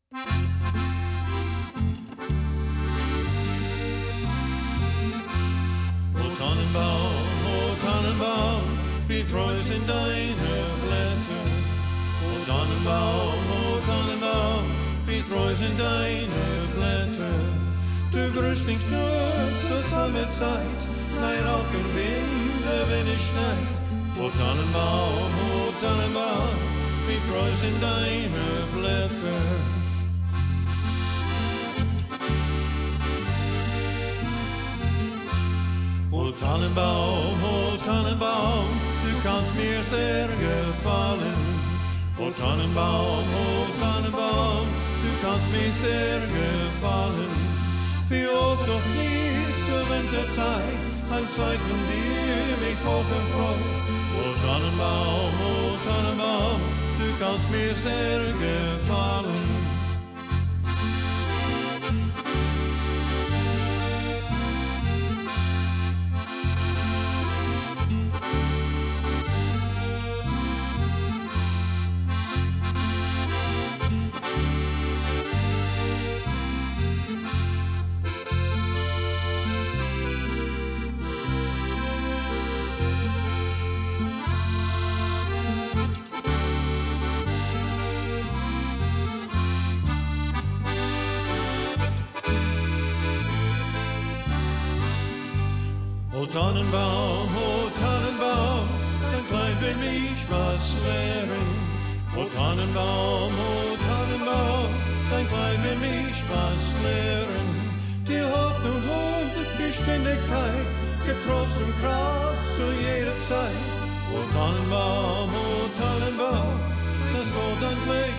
O Tannenbaum, wie treu sind deine Blätter. O Tannenbaum, wie treu sind deine Blätter. Du grüßt mich nur zur Sommerzeit, nein, auch im Winter, wenn es schneit. O Tannenbaum, wie treu sind deine Blätter. O Tannenbaum, du kannst mir sehr gefallen. O Tannenbaum, du kannst mir sehr gefallen. Wie oft doch nie zur Winterzeit ein Zweig von dir mich hoch erfreut. O Tannenbaum, du kannst mir sehr gefallen. O Tannenbaum, dein Kleid will mich was lehren. O Tannenbaum, dein Kleid will mich was lehren. Die Hoffnung und die Beständigkeit, gibt Trost und Kraft zu jeder Zeit. O Tannenbaum, das soll dein Kleid